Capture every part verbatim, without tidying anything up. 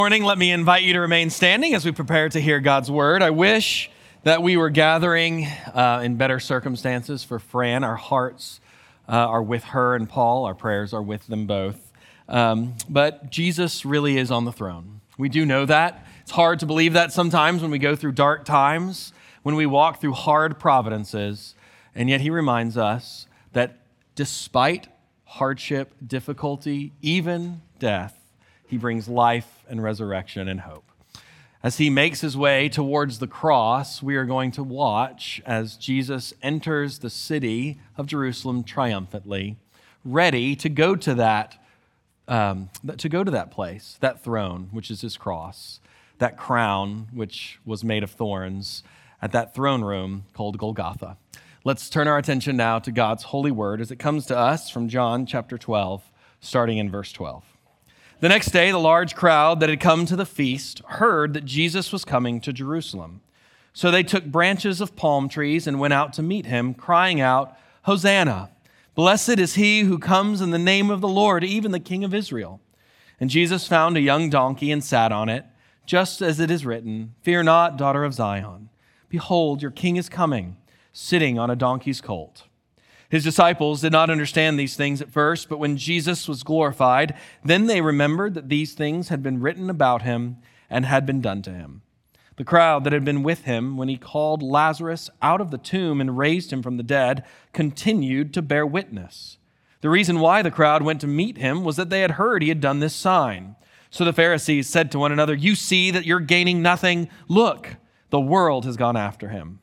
Morning, let me invite you to remain standing as we prepare to hear God's word. I wish that we were gathering uh, in better circumstances for Fran. Our hearts uh, are with her and Paul. Our prayers are with them both. Um, but Jesus really is on the throne. We do know that. It's hard to believe that sometimes when we go through dark times, when we walk through hard providences, and yet he reminds us that despite hardship, difficulty, even death, he brings life and resurrection and hope. As he makes his way towards the cross, we are going to watch as Jesus enters the city of Jerusalem triumphantly, ready to go to that, um, to go to that place, that throne, which is his cross, that crown, which was made of thorns, at that throne room called Golgotha. Let's turn our attention now to God's holy word as it comes to us from John chapter twelve, starting in verse twelve. The next day, the large crowd that had come to the feast heard that Jesus was coming to Jerusalem. So they took branches of palm trees and went out to meet him, crying out, "Hosanna! Blessed is he who comes in the name of the Lord, even the King of Israel." And Jesus found a young donkey and sat on it, just as it is written, "Fear not, daughter of Zion. Behold, your king is coming, sitting on a donkey's colt." His disciples did not understand these things at first, but when Jesus was glorified, then they remembered that these things had been written about him and had been done to him. The crowd that had been with him when he called Lazarus out of the tomb and raised him from the dead continued to bear witness. The reason why the crowd went to meet him was that they had heard he had done this sign. So the Pharisees said to one another, "You see that you're gaining nothing. Look, the world has gone after him."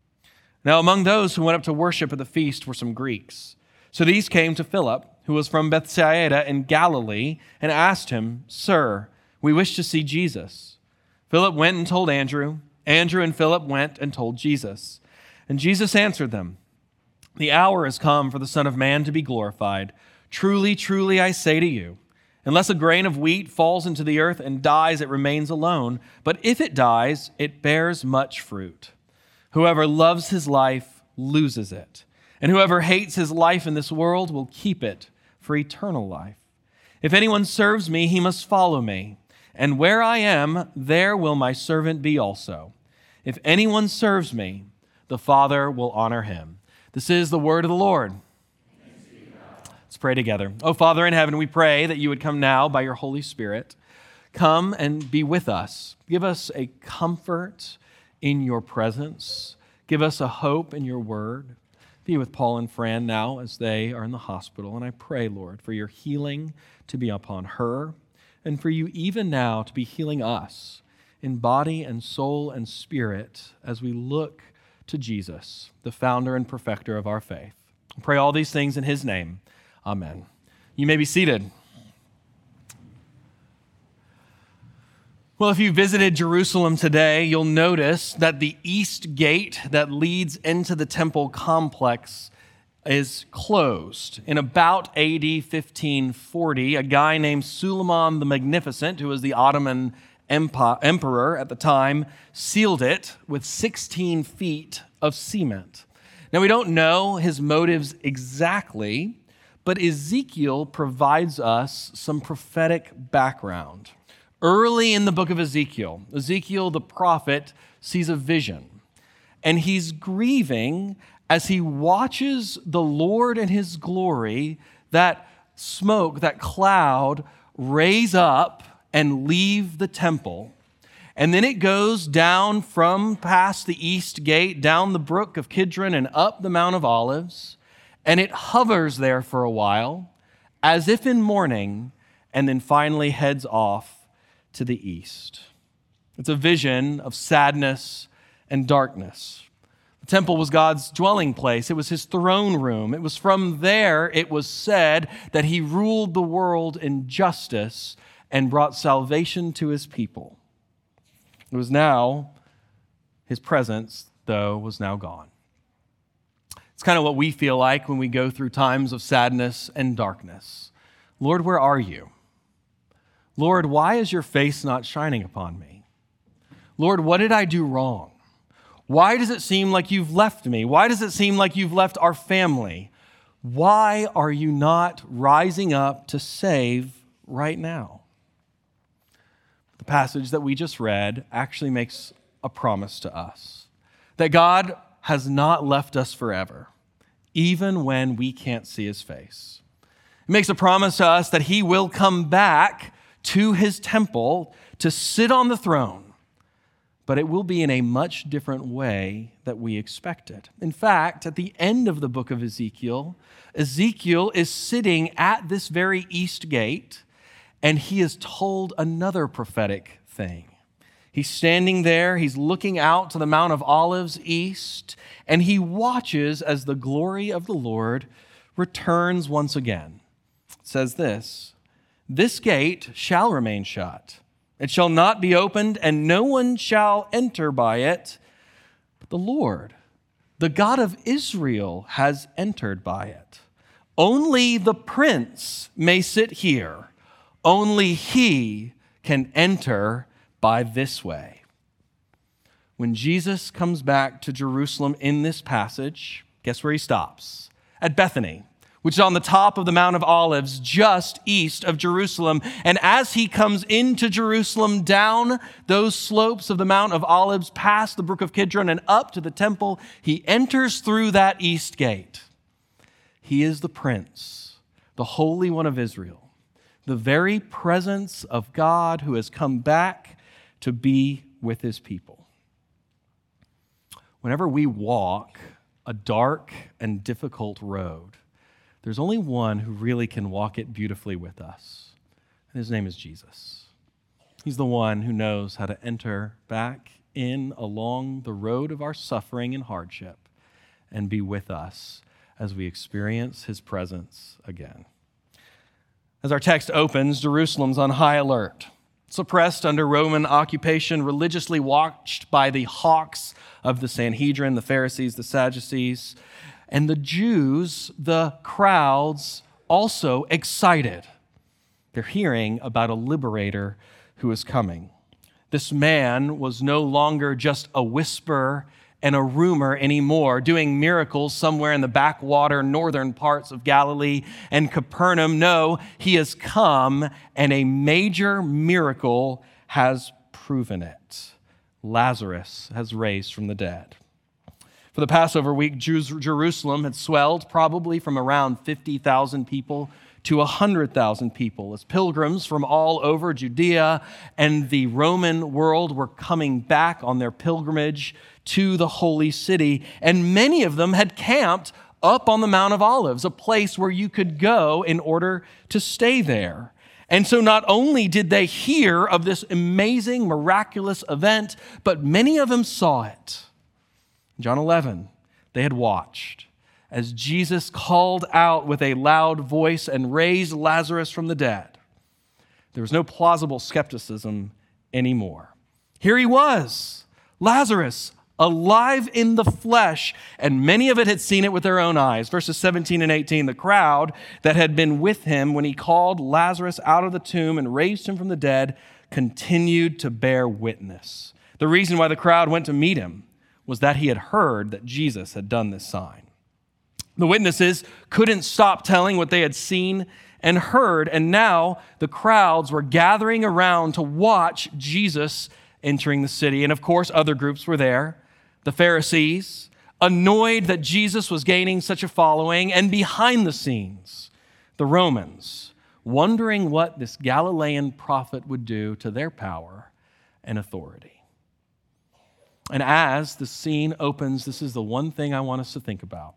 Now among those who went up to worship at the feast were some Greeks. So these came to Philip, who was from Bethsaida in Galilee, and asked him, "Sir, we wish to see Jesus." Philip went and told Andrew. Andrew and Philip went and told Jesus. And Jesus answered them, "The hour has come for the Son of Man to be glorified. Truly, truly, I say to you, unless a grain of wheat falls into the earth and dies, it remains alone. But if it dies, it bears much fruit. Whoever loves his life loses it, and whoever hates his life in this world will keep it for eternal life. If anyone serves me, he must follow me, and where I am, there will my servant be also. If anyone serves me, the Father will honor him." This is the word of the Lord. Let's pray together. Oh, Father in heaven, we pray that you would come now by your Holy Spirit. Come and be with us. Give us a comfort in your presence. Give us a hope in your word. Be with Paul and Fran now as they are in the hospital. And I pray, Lord, for your healing to be upon her and for you even now to be healing us in body and soul and spirit as we look to Jesus, the founder and perfecter of our faith. I pray all these things in his name. Amen. You may be seated. Well, if you visited Jerusalem today, you'll notice that the east gate that leads into the temple complex is closed. In about A D fifteen forty, a guy named Suleiman the Magnificent, who was the Ottoman emperor at the time, sealed it with sixteen feet of cement. Now, we don't know his motives exactly, but Ezekiel provides us some prophetic background. Early in the book of Ezekiel, Ezekiel the prophet sees a vision, and he's grieving as he watches the Lord in his glory, that smoke, that cloud, raise up and leave the temple. And then it goes down from past the east gate, down the brook of Kidron and up the Mount of Olives, and it hovers there for a while, as if in mourning, and then finally heads off to the east. It's a vision of sadness and darkness. The temple was God's dwelling place. It was his throne room. It was from there, it was said, that he ruled the world in justice and brought salvation to his people. It was now, his presence, though, was now gone. It's kind of what we feel like when we go through times of sadness and darkness. Lord, where are you? Lord, why is your face not shining upon me? Lord, what did I do wrong? Why does it seem like you've left me? Why does it seem like you've left our family? Why are you not rising up to save right now? The passage that we just read actually makes a promise to us that God has not left us forever, even when we can't see his face. It makes a promise to us that he will come back to his temple to sit on the throne, but it will be in a much different way that we expected. In fact, at the end of the book of Ezekiel, Ezekiel is sitting at this very east gate, and he is told another prophetic thing. He's standing there, he's looking out to the Mount of Olives east, and he watches as the glory of the Lord returns once again. It says this, "This gate shall remain shut. It shall not be opened, and no one shall enter by it. But the Lord, the God of Israel, has entered by it. Only the prince may sit here. Only he can enter by this way." When Jesus comes back to Jerusalem in this passage, guess where he stops? At Bethany, which is on the top of the Mount of Olives, just east of Jerusalem. And as he comes into Jerusalem, down those slopes of the Mount of Olives, past the brook of Kidron and up to the temple, he enters through that east gate. He is the Prince, the Holy One of Israel, the very presence of God who has come back to be with his people. Whenever we walk a dark and difficult road, there's only one who really can walk it beautifully with us, and his name is Jesus. He's the one who knows how to enter back in along the road of our suffering and hardship and be with us as we experience his presence again. As our text opens, Jerusalem's on high alert. Suppressed under Roman occupation, religiously watched by the hawks of the Sanhedrin, the Pharisees, the Sadducees, and the Jews, the crowds, also excited. They're hearing about a liberator who is coming. This man was no longer just a whisper and a rumor anymore, doing miracles somewhere in the backwater northern parts of Galilee and Capernaum. No, he has come, and a major miracle has proven it. Lazarus has raised from the dead. For the Passover week, Jews, Jerusalem had swelled probably from around fifty thousand people to one hundred thousand people as pilgrims from all over Judea and the Roman world were coming back on their pilgrimage to the holy city. And many of them had camped up on the Mount of Olives, a place where you could go in order to stay there. And so not only did they hear of this amazing, miraculous event, but many of them saw it. John eleven, they had watched as Jesus called out with a loud voice and raised Lazarus from the dead. There was no plausible skepticism anymore. Here he was, Lazarus, alive in the flesh, and many of it had seen it with their own eyes. Verses seventeen and eighteen, the crowd that had been with him when he called Lazarus out of the tomb and raised him from the dead continued to bear witness. The reason why the crowd went to meet him was that he had heard that Jesus had done this sign. The witnesses couldn't stop telling what they had seen and heard, and now the crowds were gathering around to watch Jesus entering the city. And of course, other groups were there. The Pharisees, annoyed that Jesus was gaining such a following, and behind the scenes, the Romans, wondering what this Galilean prophet would do to their power and authority. And as the scene opens, this is the one thing I want us to think about.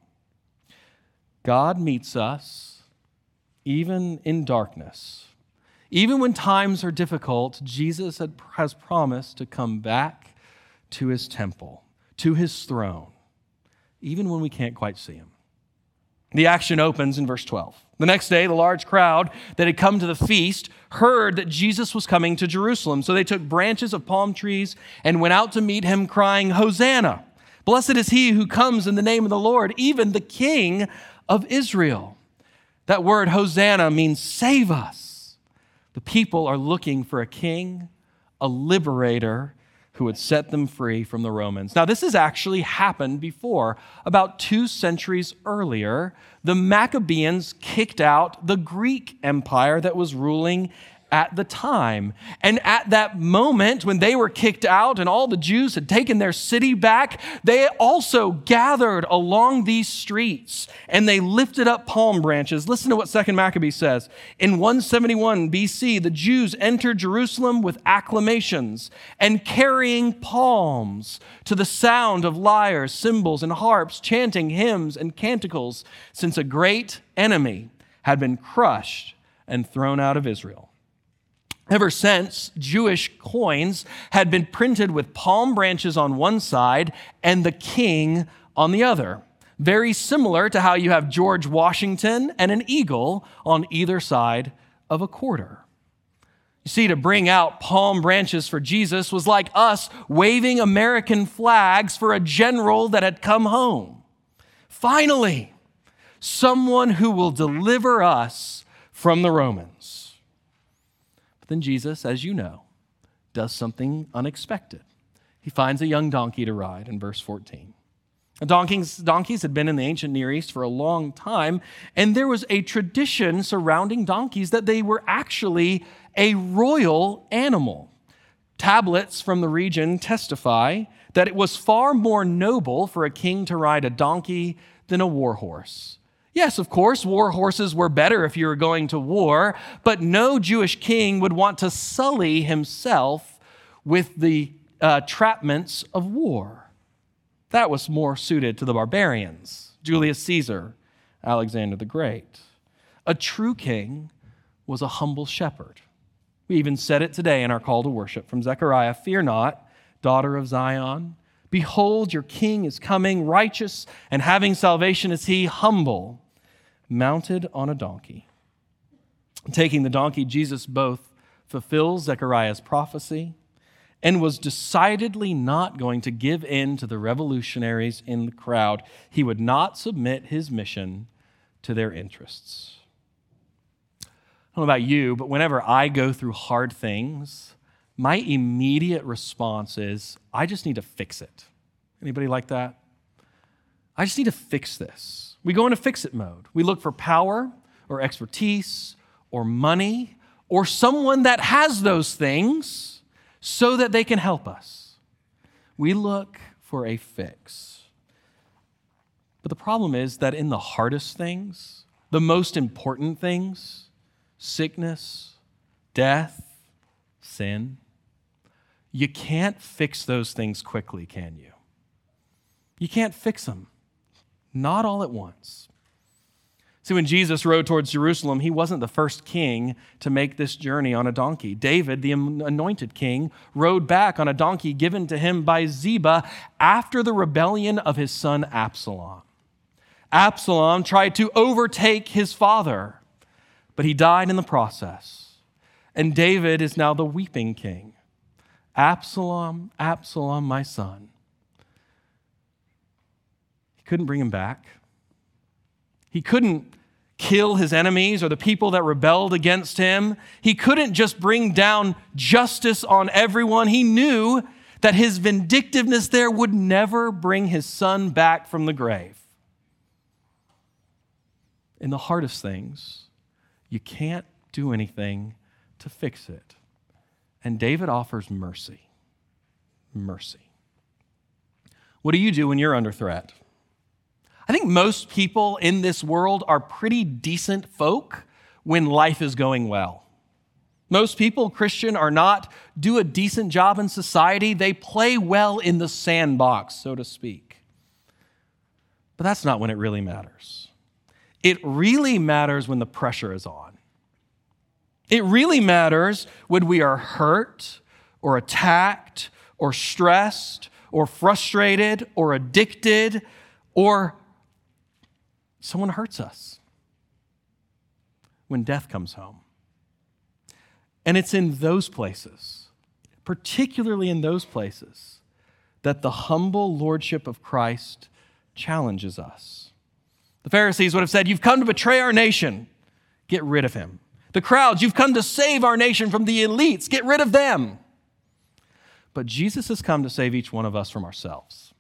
God meets us even in darkness. Even when times are difficult, Jesus had, has promised to come back to his temple, to his throne, even when we can't quite see him. The action opens in verse twelve. The next day, the large crowd that had come to the feast heard that Jesus was coming to Jerusalem. So they took branches of palm trees and went out to meet him, crying, "Hosanna! Blessed is he who comes in the name of the Lord, even the King of Israel." That word Hosanna means save us. The people are looking for a king, a liberator who would set them free from the Romans. Now, this has actually happened before. About two centuries earlier, the Maccabees kicked out the Greek Empire that was ruling at the time. And at that moment, when they were kicked out and all the Jews had taken their city back, they also gathered along these streets and they lifted up palm branches. Listen to what Second Maccabees says. In one seventy-one B C, the Jews entered Jerusalem with acclamations and carrying palms to the sound of lyres, cymbals, and harps, chanting hymns and canticles, since a great enemy had been crushed and thrown out of Israel. Ever since, Jewish coins had been printed with palm branches on one side and the king on the other. Very similar to how you have George Washington and an eagle on either side of a quarter. You see, to bring out palm branches for Jesus was like us waving American flags for a general that had come home. Finally, someone who will deliver us from the Romans. Then Jesus, as you know, does something unexpected. He finds a young donkey to ride in verse fourteen. Donkeys, donkeys had been in the ancient Near East for a long time, and there was a tradition surrounding donkeys that they were actually a royal animal. Tablets from the region testify that it was far more noble for a king to ride a donkey than a war horse. Yes, of course, war horses were better if you were going to war, but no Jewish king would want to sully himself with the uh, trapments of war. That was more suited to the barbarians, Julius Caesar, Alexander the Great. A true king was a humble shepherd. We even said it today in our call to worship from Zechariah, "Fear not, daughter of Zion. Behold, your king is coming, righteous and having salvation is he, humble, mounted on a donkey." Taking the donkey, Jesus both fulfills Zechariah's prophecy and was decidedly not going to give in to the revolutionaries in the crowd. He would not submit his mission to their interests. I don't know about you, but whenever I go through hard things, my immediate response is, I just need to fix it. Anybody like that? I just need to fix this. We go into fix-it mode. We look for power or expertise or money or someone that has those things so that they can help us. We look for a fix. But the problem is that in the hardest things, the most important things, sickness, death, sin, you can't fix those things quickly, can you? You can't fix them. Not all at once. See, when Jesus rode towards Jerusalem, he wasn't the first king to make this journey on a donkey. David, the anointed king, rode back on a donkey given to him by Ziba after the rebellion of his son Absalom. Absalom tried to overtake his father, but he died in the process. And David is now the weeping king. Absalom, Absalom, my son. He couldn't bring him back. He couldn't kill his enemies or the people that rebelled against him. He couldn't just bring down justice on everyone. He knew that his vindictiveness there would never bring his son back from the grave. In the hardest things, you can't do anything to fix it. And David offers mercy. Mercy. What do you do when you're under threat? I think most people in this world are pretty decent folk when life is going well. Most people, Christian, are not, do a decent job in society. They play well in the sandbox, so to speak. But that's not when it really matters. It really matters when the pressure is on. It really matters when we are hurt or attacked or stressed or frustrated or addicted or someone hurts us. When death comes home. And it's in those places, particularly in those places, that the humble lordship of Christ challenges us. The Pharisees would have said, "You've come to betray our nation. Get rid of him." The crowds, "You've come to save our nation from the elites. Get rid of them." But Jesus has come to save each one of us from ourselves.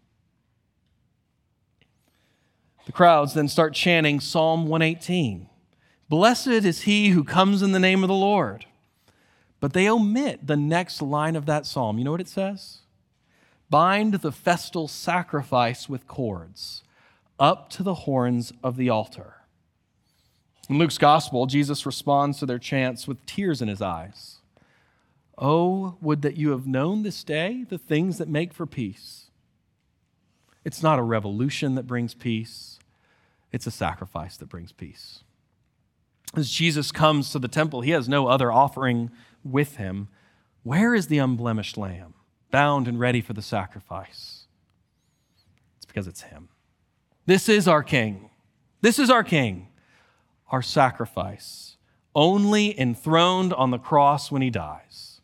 The crowds then start chanting Psalm one eighteen. "Blessed is he who comes in the name of the Lord. But they omit the next line of that psalm. You know what it says? Bind the festal sacrifice with cords up to the horns of the altar. In Luke's gospel, Jesus responds to their chants with tears in his eyes. Oh, would that you have known this day the things that make for peace. It's not a revolution that brings peace. It's a sacrifice that brings peace. As Jesus comes to the temple, he has no other offering with him. Where is the unblemished lamb, bound and ready for the sacrifice? It's because it's him. This is our king. This is our king, our sacrifice, only enthroned on the cross when he dies.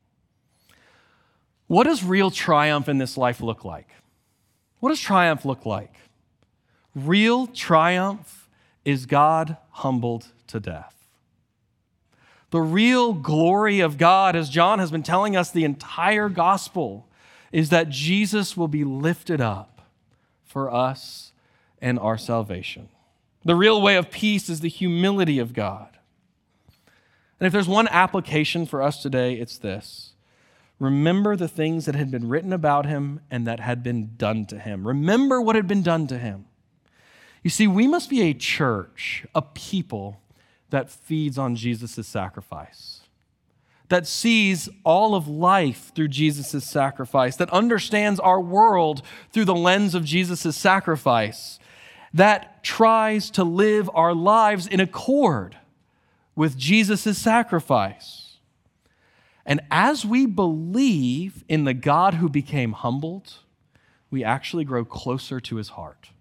What does real triumph in this life look like? What does triumph look like? Real triumph is God humbled to death. The real glory of God, as John has been telling us the entire gospel, is that Jesus will be lifted up for us and our salvation. The real way of peace is the humility of God. And if there's one application for us today, it's this. Remember the things that had been written about him and that had been done to him. Remember what had been done to him. You see, we must be a church, a people that feeds on Jesus' sacrifice, that sees all of life through Jesus' sacrifice, that understands our world through the lens of Jesus' sacrifice, that tries to live our lives in accord with Jesus' sacrifice. And as we believe in the God who became humbled, we actually grow closer to his heart.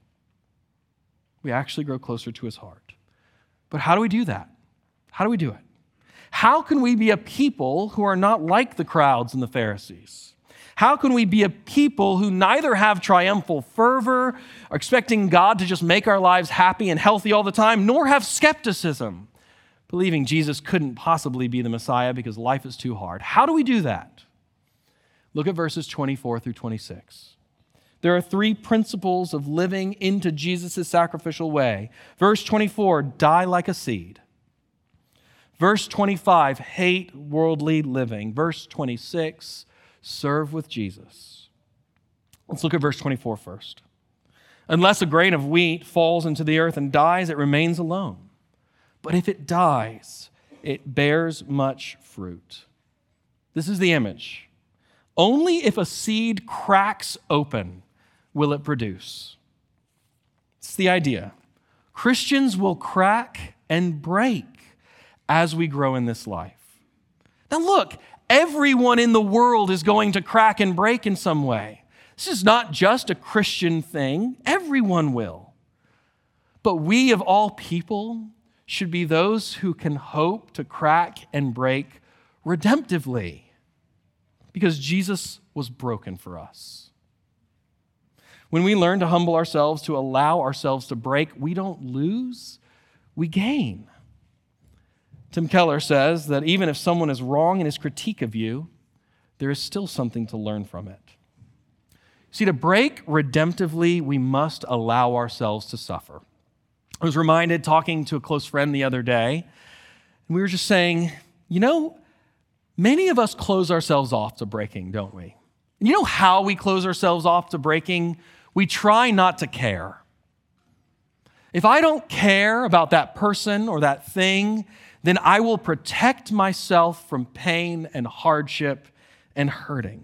We actually grow closer to his heart. But how do we do that? How do we do it? How can we be a people who are not like the crowds and the Pharisees? How can we be a people who neither have triumphal fervor, are expecting God to just make our lives happy and healthy all the time, nor have skepticism, believing Jesus couldn't possibly be the Messiah because life is too hard? How do we do that? Look at verses twenty-four through twenty-six. There are three principles of living into Jesus' sacrificial way. Verse twenty-four, die like a seed. Verse twenty-five, hate worldly living. Verse twenty-six, serve with Jesus. Let's look at verse twenty-four first. Unless a grain of wheat falls into the earth and dies, it remains alone. But if it dies, it bears much fruit. This is the image. Only if a seed cracks open will it produce. It's the idea. Christians will crack and break as we grow in this life. Now look, everyone in the world is going to crack and break in some way. This is not just a Christian thing. Everyone will. But we of all people should be those who can hope to crack and break redemptively because Jesus was broken for us. When we learn to humble ourselves, to allow ourselves to break, we don't lose, we gain. Tim Keller says that even if someone is wrong in his critique of you, there is still something to learn from it. See, to break redemptively, we must allow ourselves to suffer. I was reminded talking to a close friend the other day, and we were just saying, you know, many of us close ourselves off to breaking, don't we? And you know how we close ourselves off to breaking? We try not to care. If I don't care about that person or that thing, then I will protect myself from pain and hardship and hurting.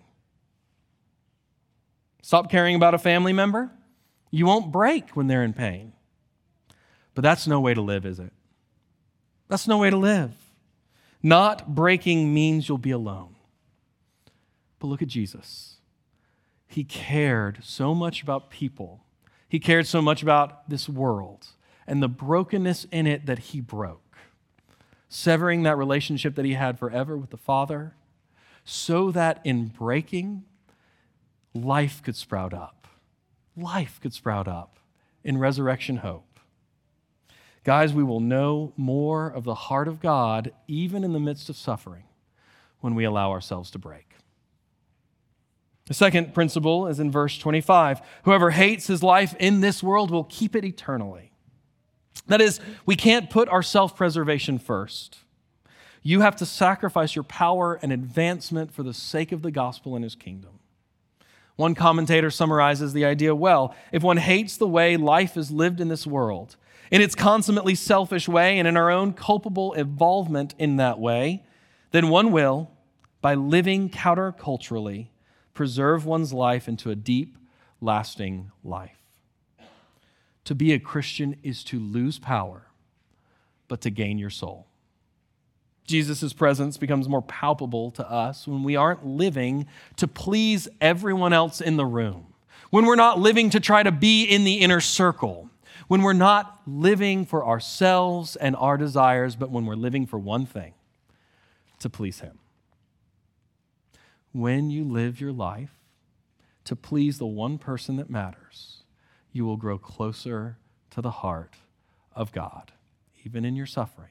Stop caring about a family member, you won't break when they're in pain. But that's no way to live, is it? That's no way to live. Not breaking means you'll be alone. But look at Jesus. He cared so much about people. He cared so much about this world and the brokenness in it that he broke, severing that relationship that he had forever with the Father, so that in breaking, life could sprout up. Life could sprout up in resurrection hope. Guys, we will know more of the heart of God even in the midst of suffering when we allow ourselves to break. The second principle is in verse twenty-five. Whoever hates his life in this world will keep it eternally. That is, we can't put our self-preservation first. You have to sacrifice your power and advancement for the sake of the gospel and his kingdom. One commentator summarizes the idea well. If one hates the way life is lived in this world, in its consummately selfish way and in our own culpable involvement in that way, then one will, by living counterculturally, preserve one's life into a deep, lasting life. To be a Christian is to lose power, but to gain your soul. Jesus' presence becomes more palpable to us when we aren't living to please everyone else in the room, when we're not living to try to be in the inner circle, when we're not living for ourselves and our desires, but when we're living for one thing, to please him. When you live your life to please the one person that matters, you will grow closer to the heart of God, even in your suffering.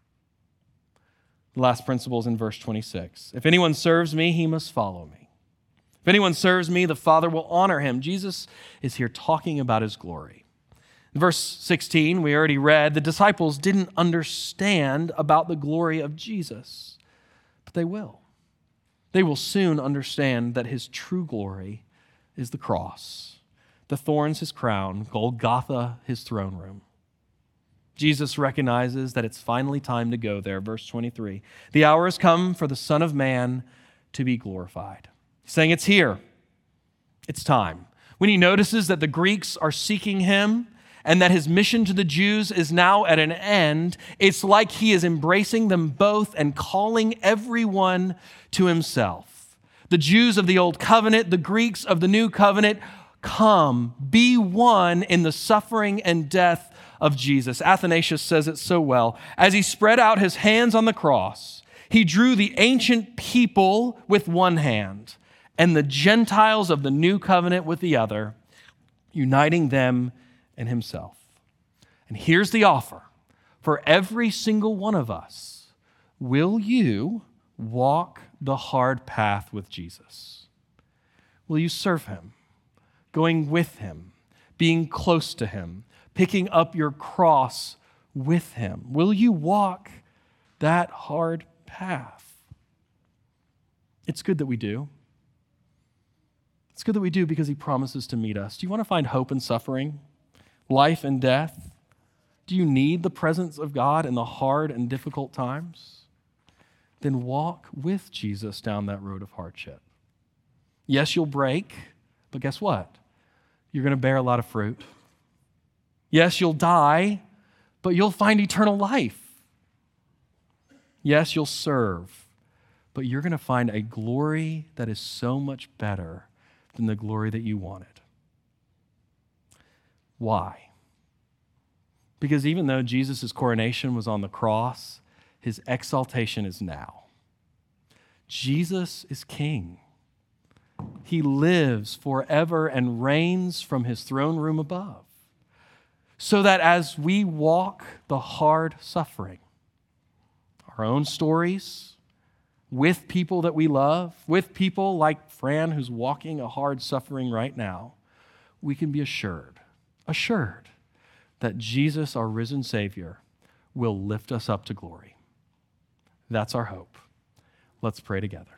The last principle is in verse twenty-six. If anyone serves me, he must follow me. If anyone serves me, the Father will honor him. Jesus is here talking about his glory. In verse sixteen, we already read, the disciples didn't understand about the glory of Jesus, but they will. They will soon understand that his true glory is the cross, the thorns his crown, Golgotha his throne room. Jesus recognizes that it's finally time to go there. Verse twenty-three, the hour has come for the Son of Man to be glorified. He's saying it's here. It's time. When he notices that the Greeks are seeking him and that his mission to the Jews is now at an end, it's like he is embracing them both and calling everyone to himself. The Jews of the Old Covenant, the Greeks of the New Covenant, come, be one in the suffering and death of Jesus. Athanasius says it so well. As he spread out his hands on the cross, he drew the ancient people with one hand and the Gentiles of the new covenant with the other, uniting them and himself. And here's the offer for every single one of us. Will you walk the hard path with Jesus? Will you serve him, going with him, being close to him, picking up your cross with him? Will you walk that hard path? It's good that we do. It's good that we do because he promises to meet us. Do you want to find hope in suffering? Life and death? Do you need the presence of God in the hard and difficult times? Then walk with Jesus down that road of hardship. Yes, you'll break, but guess what? You're going to bear a lot of fruit. Yes, you'll die, but you'll find eternal life. Yes, you'll serve, but you're going to find a glory that is so much better than the glory that you wanted. Why? Because even though Jesus' coronation was on the cross, his exaltation is now. Jesus is king. He lives forever and reigns from his throne room above. So that as we walk the hard suffering, our own stories, with people that we love, with people like Fran who's walking a hard suffering right now, we can be assured, assured that Jesus, our risen Savior, will lift us up to glory. That's our hope. Let's pray together.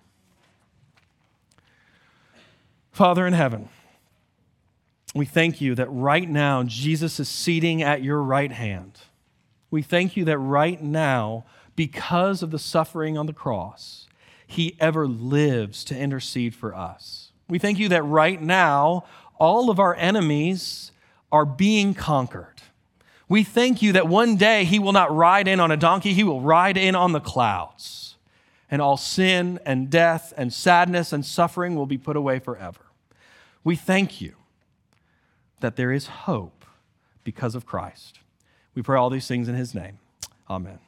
Father in heaven, we thank you that right now Jesus is seating at your right hand. We thank you that right now, because of the suffering on the cross, he ever lives to intercede for us. We thank you that right now, all of our enemies are being conquered. We thank you that one day he will not ride in on a donkey, he will ride in on the clouds. And all sin and death and sadness and suffering will be put away forever. We thank you that there is hope because of Christ. We pray all these things in his name. Amen.